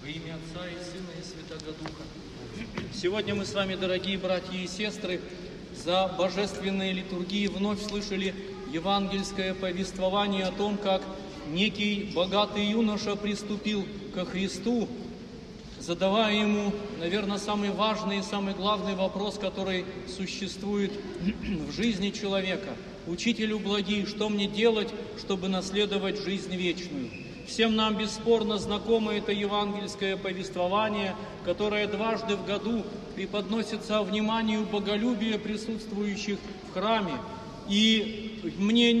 Во имя Отца и Сына и Святого Духа. Сегодня мы с вами, дорогие братья и сестры, за божественные литургии вновь слышали евангельское повествование о том, как некий богатый юноша приступил ко Христу, задавая ему, наверное, самый важный и самый главный вопрос, который существует в жизни человека. «Учителю благий, что мне делать, чтобы наследовать жизнь вечную?» Всем нам бесспорно знакомо это евангельское повествование, которое дважды в году преподносится вниманию боголюбия присутствующих в храме. И мне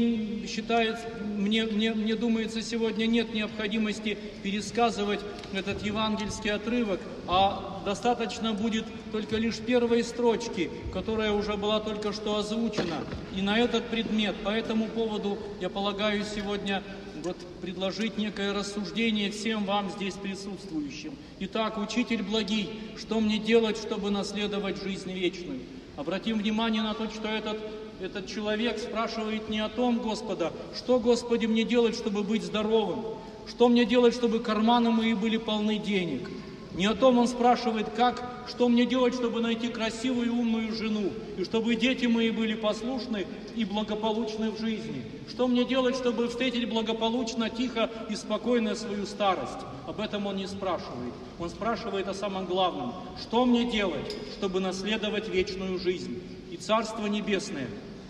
думается, сегодня нет необходимости пересказывать этот евангельский отрывок, а достаточно будет только лишь первой строчки, которая уже была только что озвучена. И на этот предмет, по этому поводу, я полагаю, сегодня предложить некое рассуждение всем вам здесь присутствующим. Итак, учитель благий, что мне делать, чтобы наследовать жизнь вечную? Обратим внимание на то, что этот человек спрашивает не о том Господа, что, Господи, мне делать, чтобы быть здоровым, что мне делать, чтобы карманы мои были полны денег. Не о том он спрашивает, что мне делать, чтобы найти красивую и умную жену, и чтобы дети мои были послушны и благополучны в жизни. Что мне делать, чтобы встретить благополучно, тихо и спокойно свою старость. Об этом он не спрашивает. Он спрашивает о самом главном. Что мне делать, чтобы наследовать вечную жизнь и Царство Небесное?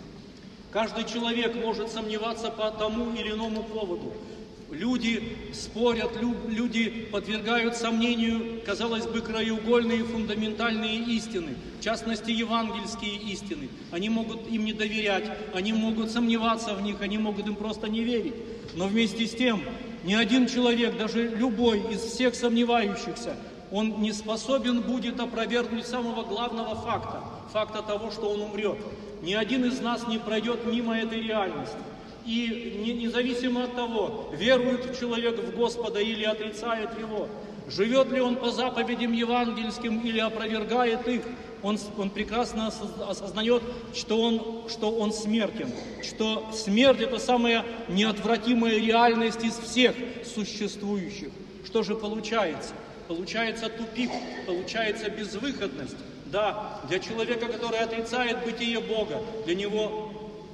Каждый человек может сомневаться по тому или иному поводу. Люди спорят, люди подвергают сомнению, казалось бы, краеугольные фундаментальные истины, в частности, евангельские истины. Они могут им не доверять, они могут сомневаться в них, они могут им просто не верить. Но вместе с тем, ни один человек, даже любой из всех сомневающихся, он не способен будет опровергнуть самого главного факта того, что он умрет. Ни один из нас не пройдет мимо этой реальности. И независимо от того, верует человек в Господа или отрицает Его, живет ли он по заповедям евангельским или опровергает их, он прекрасно осознает, что он смертен, что смерть – это самая неотвратимая реальность из всех существующих. Что же получается? Получается тупик, получается безвыходность. Да, для человека, который отрицает бытие Бога, для него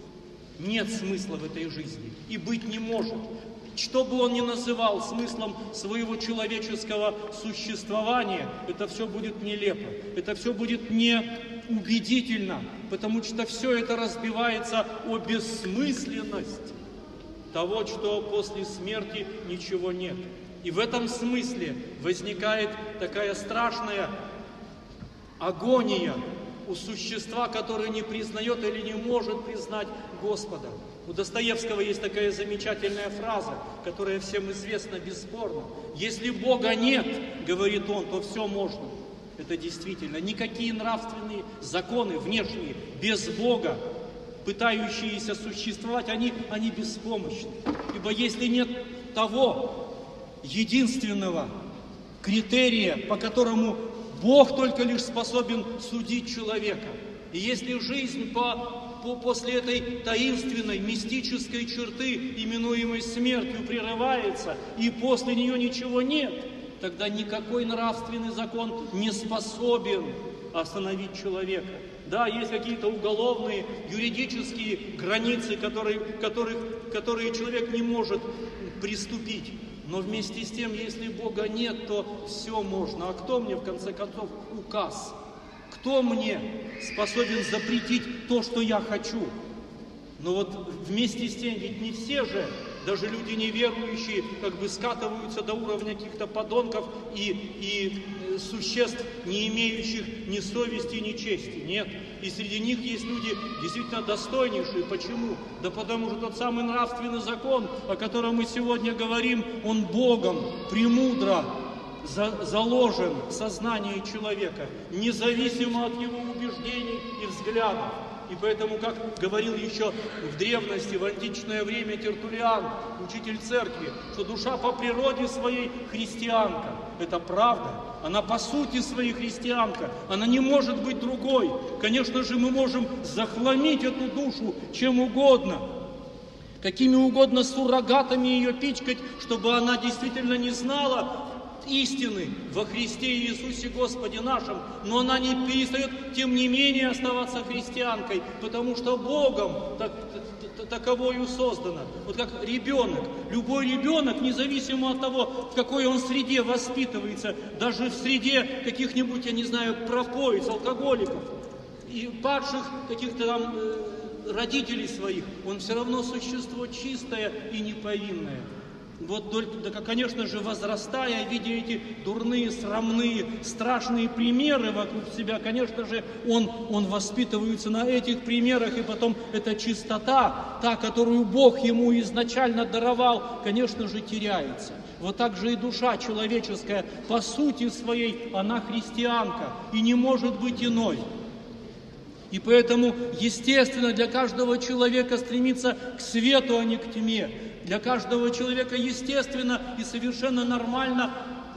нет смысла в этой жизни и быть не может. Что бы он ни называл смыслом своего человеческого существования, это все будет нелепо, это все будет неубедительно, потому что все это разбивается о бессмысленность того, что после смерти ничего нет. И в этом смысле возникает такая страшная агония у существа, которое не признает или не может признать Господа. У Достоевского есть такая замечательная фраза, которая всем известна бесспорно. «Если Бога нет, — говорит он, — то все можно». Это действительно. Никакие нравственные законы внешние без Бога, пытающиеся существовать, они беспомощны. Ибо если нет того единственного критерия, по которому Бог только лишь способен судить человека. И если жизнь после этой таинственной, мистической черты, именуемой смертью, прерывается, и после нее ничего нет, тогда никакой нравственный закон не способен остановить человека. Да, есть какие-то уголовные, юридические границы, которые человек не может приступить. Но вместе с тем, если Бога нет, то все можно. А кто мне, в конце концов, указ? Кто мне способен запретить то, что я хочу? Но вот вместе с тем, ведь не все же, даже люди неверующие, скатываются до уровня каких-то подонков и существ, не имеющих ни совести, ни чести. Нет. И среди них есть люди действительно достойнейшие. Почему? Да потому что тот самый нравственный закон, о котором мы сегодня говорим, он Богом премудро заложен в сознании человека, независимо от его убеждений и взглядов. И поэтому, как говорил еще в древности, в античное время Тертуллиан, учитель церкви, что душа по природе своей христианка. Это правда. Она по сути своей христианка. Она не может быть другой. Конечно же, мы можем захламить эту душу чем угодно, какими угодно суррогатами ее пичкать, чтобы она действительно не знала истины во Христе Иисусе Господе нашем, но она не перестает, тем не менее, оставаться христианкой, потому что Богом таковою создано. Вот как ребенок. Любой ребенок, независимо от того, в какой он среде воспитывается, даже в среде каких-нибудь, я не знаю, пропоиц, алкоголиков и падших каких-то там родителей своих, он все равно существо чистое и неповинное. Вот, конечно же, возрастая, видя эти дурные, срамные, страшные примеры вокруг себя, конечно же, он воспитывается на этих примерах, и потом эта чистота, та, которую Бог ему изначально даровал, конечно же, теряется. Вот так же и душа человеческая, по сути своей, она христианка и не может быть иной. И поэтому, естественно, для каждого человека стремиться к свету, а не к тьме. Для каждого человека естественно и совершенно нормально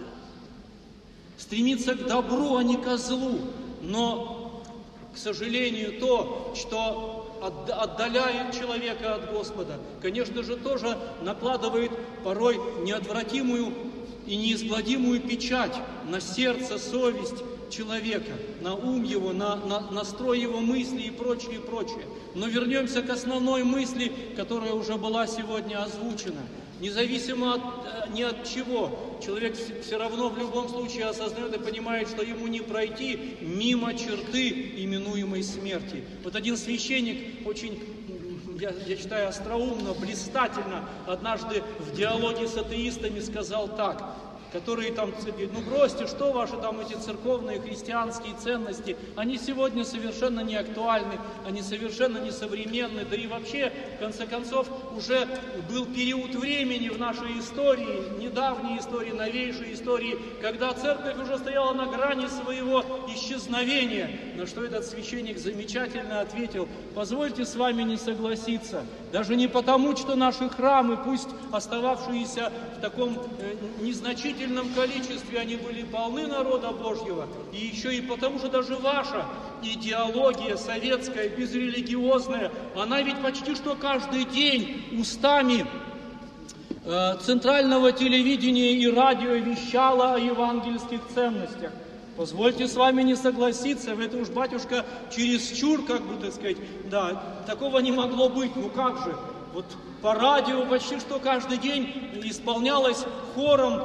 стремиться к добру, а не ко злу. Но, к сожалению, то, что отдаляет человека от Господа, конечно же, тоже накладывает порой неотвратимую и неизгладимую печать на сердце, совесть человека, на ум его, на настрой его мысли и прочее, прочее. Но вернемся к основной мысли, которая уже была сегодня озвучена. Независимо ни от чего, человек все равно в любом случае осознает и понимает, что ему не пройти мимо черты, именуемой смерти. Вот один священник очень, я считаю, остроумно, блистательно однажды в диалоге с атеистами сказал так, которые там говорят: ну бросьте, что ваши там эти церковные христианские ценности, они сегодня совершенно не актуальны, они совершенно не современны, да и вообще, в конце концов, уже был период времени в нашей истории, недавней истории, новейшей истории, когда церковь уже стояла на грани своего исчезновения, на что этот священник замечательно ответил: позвольте с вами не согласиться, даже не потому, что наши храмы, пусть остававшиеся в таком незначительном количестве, они были полны народа Божьего, и еще и потому, что даже ваша идеология советская, безрелигиозная, она ведь почти что каждый день устами центрального телевидения и радио вещала о евангельских ценностях. Позвольте с вами не согласиться, это уж, батюшка, чересчур, как бы, так сказать, да, такого не могло быть, ну как же. Вот по радио почти что каждый день исполнялась хором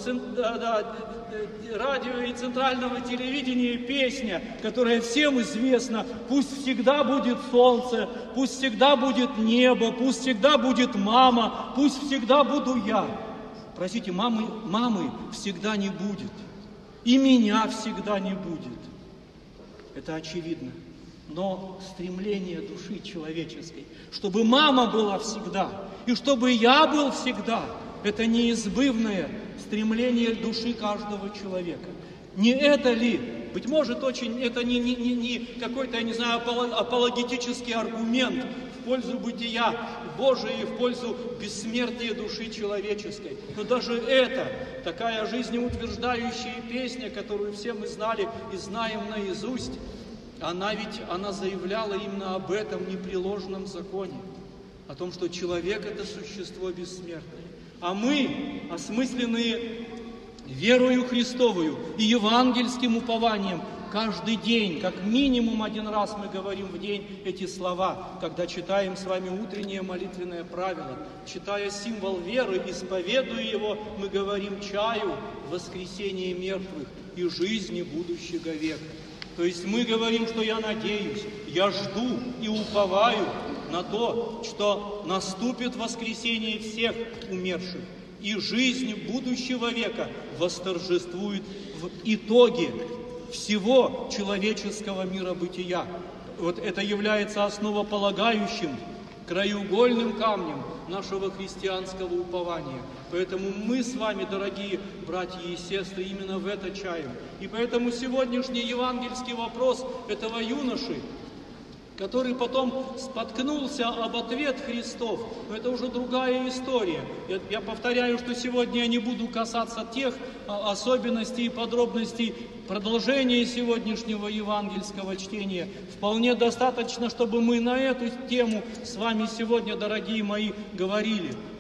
радио и центрального телевидения песня, которая всем известна: пусть всегда будет солнце, пусть всегда будет небо, пусть всегда будет мама, пусть всегда буду я. Простите, мамы всегда не будет, и меня всегда не будет. Это очевидно. Но стремление души человеческой, чтобы мама была всегда, и чтобы я был всегда, это неизбывное стремление души каждого человека. Не это ли, быть может, очень, это не какой-то, я не знаю, апологетический аргумент в пользу бытия Божия и в пользу бессмертия души человеческой. Но даже это, такая жизнеутверждающая песня, которую все мы знали и знаем наизусть, она заявляла именно об этом непреложном законе, о том, что человек – это существо бессмертное. А мы, осмысленные верою Христовою и евангельским упованием, каждый день, как минимум один раз мы говорим в день эти слова, когда читаем с вами утреннее молитвенное правило, читая символ веры, исповедуя его, мы говорим чаю воскресения мертвых и жизни будущего века. То есть мы говорим, что я надеюсь, я жду и уповаю на то, что наступит воскресение всех умерших, и жизнь будущего века восторжествует в итоге всего человеческого мира-бытия. Вот это является основополагающим, краеугольным камнем нашего христианского упования. Поэтому мы с вами, дорогие братья и сестры, именно в это чаем. И поэтому сегодняшний евангельский вопрос этого юноши, который потом споткнулся об ответ Христов, но это уже другая история. Я повторяю, что сегодня я не буду касаться тех особенностей и подробностей продолжения сегодняшнего евангельского чтения. Вполне достаточно, чтобы мы на эту тему с вами сегодня, дорогие мои, говорили.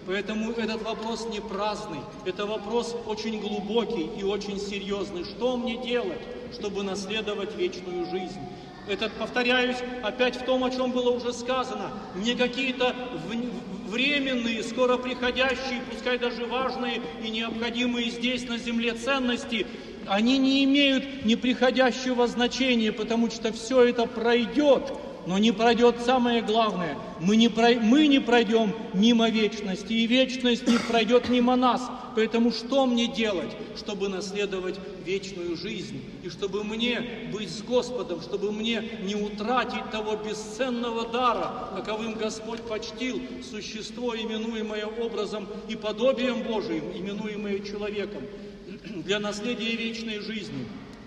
Поэтому этот вопрос не праздный, это вопрос очень глубокий и очень серьезный. Что мне делать, чтобы наследовать вечную жизнь? Это, повторяюсь, опять в том, о чем было уже сказано, не какие-то временные, скоро приходящие, пускай даже важные и необходимые здесь на земле ценности, они не имеют неприходящего значения, потому что все это пройдет, но не пройдет самое главное. Мы не пройдем мимо вечности, и вечность не пройдет мимо нас. Поэтому что мне делать, чтобы наследовать вечную жизнь? И чтобы мне быть с Господом, чтобы мне не утратить того бесценного дара, каковым Господь почтил существо, именуемое образом и подобием Божиим, именуемое человеком, для наследия вечной жизни.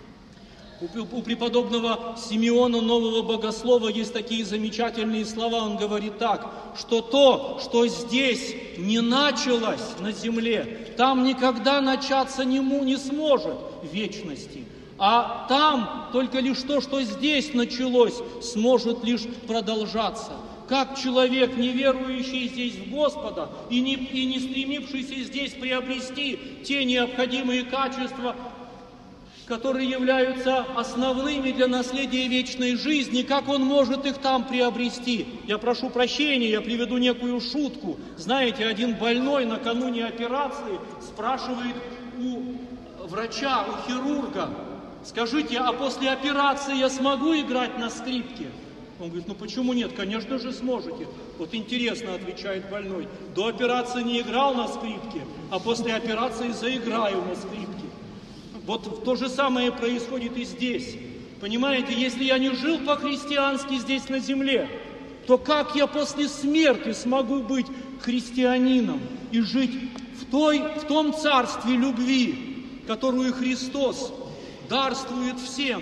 У преподобного Симеона, нового богослова, есть такие замечательные слова. Он говорит так, что то, что здесь не началось на земле, там никогда начаться не сможет в вечности. А там только лишь то, что здесь началось, сможет лишь продолжаться. Как человек, не верующий здесь в Господа и не стремившийся здесь приобрести те необходимые качества, которые являются основными для наследия вечной жизни, как он может их там приобрести? Я прошу прощения, я приведу некую шутку. Знаете, один больной накануне операции спрашивает у врача, у хирурга: скажите, а после операции я смогу играть на скрипке? Он говорит: ну почему нет? Конечно же сможете. Вот интересно, отвечает больной, до операции не играл на скрипке, а после операции заиграю на скрипке. Вот то же самое происходит и здесь. Понимаете, если я не жил по-христиански здесь на земле, то как я после смерти смогу быть христианином и жить в том царстве любви, которую Христос дарствует всем,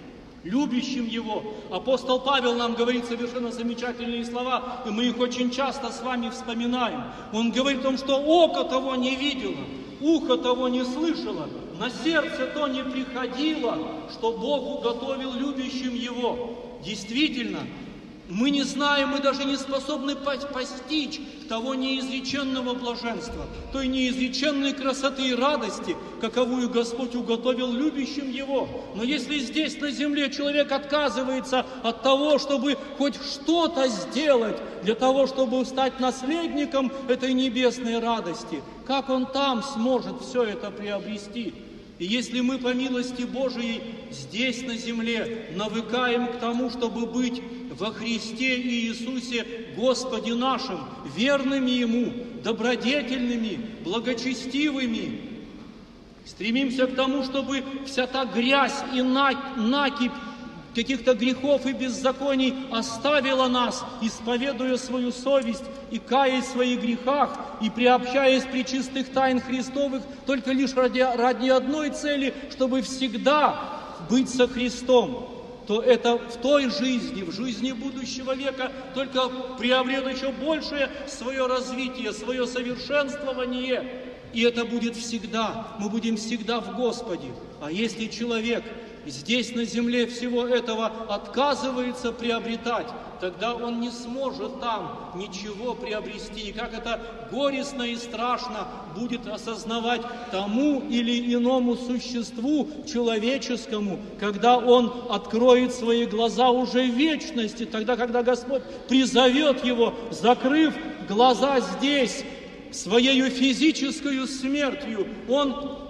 любящим Его? Апостол Павел нам говорит совершенно замечательные слова, и мы их очень часто с вами вспоминаем. Он говорит о том, что око того не видело, ухо того не слышало, на сердце то не приходило, что Бог уготовил любящим Его. Действительно, мы не знаем, мы даже не способны постичь того неизреченного блаженства, той неизреченной красоты и радости, каковую Господь уготовил любящим Его. Но если здесь на земле человек отказывается от того, чтобы хоть что-то сделать для того, чтобы стать наследником этой небесной радости, как он там сможет все это приобрести? И если мы по милости Божией здесь на земле навыкаем к тому, чтобы быть во Христе и Иисусе Господе нашим, верными Ему, добродетельными, благочестивыми, стремимся к тому, чтобы вся та грязь и накипь каких-то грехов и беззаконий оставила нас, исповедуя свою совесть и каясь в своих грехах, и приобщаясь при чистых тайн Христовых только лишь ради одной цели, чтобы всегда быть со Христом, то это в той жизни, в жизни будущего века, только приобретет еще большее свое развитие, свое совершенствование. И это будет всегда, мы будем всегда в Господе. А если человек здесь на земле всего этого отказывается приобретать, тогда он не сможет там ничего приобрести. И как это горестно и страшно будет осознавать тому или иному существу человеческому, когда он откроет свои глаза уже в вечности, тогда, когда Господь призовет его, закрыв глаза здесь, своею физической смертью, Он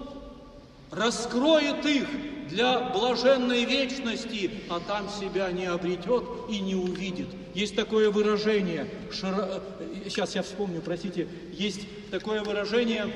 раскроет их для блаженной вечности, а там себя не обретет и не увидит. Есть такое выражение, сейчас я вспомню, простите, есть такое выражение: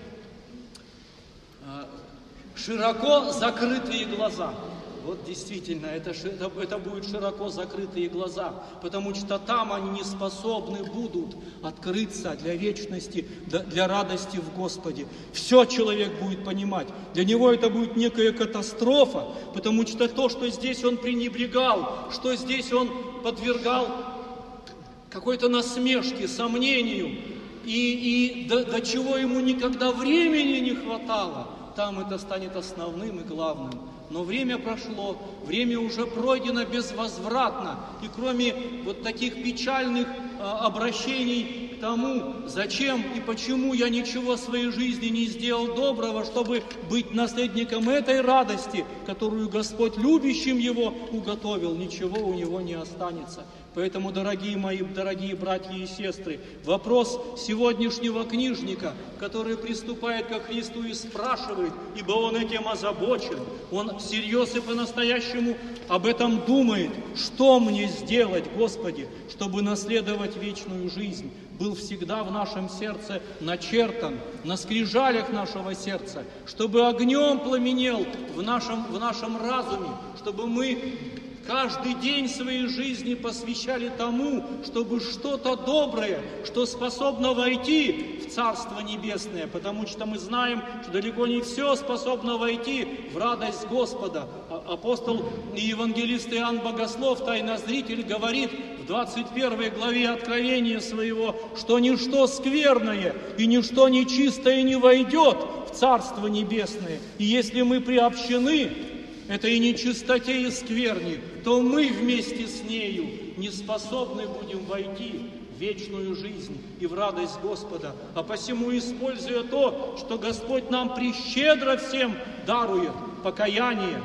широко закрытые глаза. Вот действительно, это будут широко закрытые глаза, потому что там они не способны будут открыться для вечности, для радости в Господе. Все человек будет понимать. Для него это будет некая катастрофа, потому что то, что здесь он пренебрегал, что здесь он подвергал какой-то насмешке, сомнению, и до чего ему никогда времени не хватало, там это станет основным и главным. Но время прошло, время уже пройдено безвозвратно. И кроме вот таких печальных обращений к тому, зачем и почему я ничего в своей жизни не сделал доброго, чтобы быть наследником этой радости, которую Господь любящим его уготовил, ничего у него не останется. Поэтому, дорогие мои, дорогие братья и сестры, вопрос сегодняшнего книжника, который приступает ко Христу и спрашивает, ибо он этим озабочен, он всерьез и по-настоящему об этом думает, что мне сделать, Господи, чтобы наследовать вечную жизнь, был всегда в нашем сердце начертан, на скрижалях нашего сердца, чтобы огнем пламенел в нашем разуме, чтобы мы каждый день своей жизни посвящали тому, чтобы что-то доброе, что способно войти в Царство Небесное, потому что мы знаем, что далеко не все способно войти в радость Господа. Апостол и евангелист Иоанн Богослов, тайнозритель, говорит в 21 главе Откровения своего, что ничто скверное и ничто нечистое не войдет в Царство Небесное. И если мы приобщены этой нечистоте и скверни, то мы вместе с нею не способны будем войти в вечную жизнь и в радость Господа. А посему, используя то, что Господь нам прещедро всем дарует, покаяние,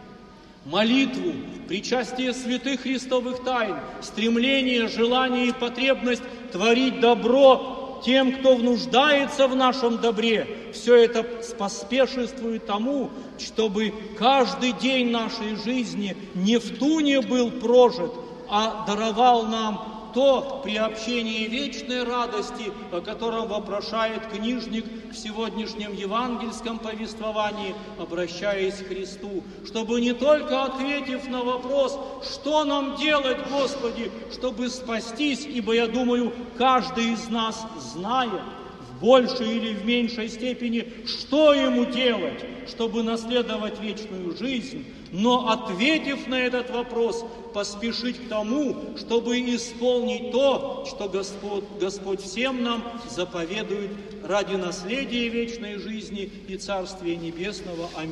молитву, причастие святых христовых тайн, стремление, желание и потребность творить добро тем, кто нуждается в нашем добре, все это поспешествует тому, чтобы каждый день нашей жизни не в туне был прожит, а даровал нам то приобщение вечной радости, о котором вопрошает книжник в сегодняшнем евангельском повествовании, обращаясь к Христу, чтобы не только ответив на вопрос, что нам делать, Господи, чтобы спастись, ибо, я думаю, каждый из нас знает в большей или в меньшей степени, что ему делать, чтобы наследовать вечную жизнь, но, ответив на этот вопрос, поспешить к тому, чтобы исполнить то, что Господь всем нам заповедует ради наследия вечной жизни и Царствия Небесного. Аминь.